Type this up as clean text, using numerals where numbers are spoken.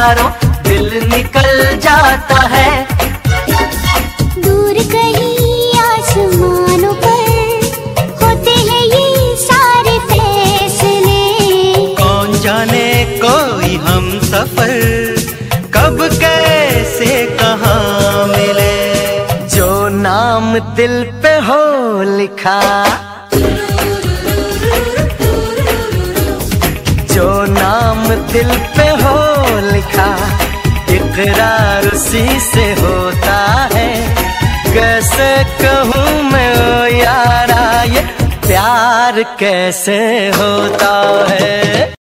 हजारों दिल निकल जाता है। दूर कहीं आसमानों पर होते हैं ये सारे फैसले। कौन जाने कोई हम सफर कब कैसे कहाँ मिले। जो नाम दिल पे हो लिखा, जो नाम दिल पे हो लिखा, इकरार उसी से होता है। कैसे कहूँ मैं ओ यारा ये प्यार कैसे होता है।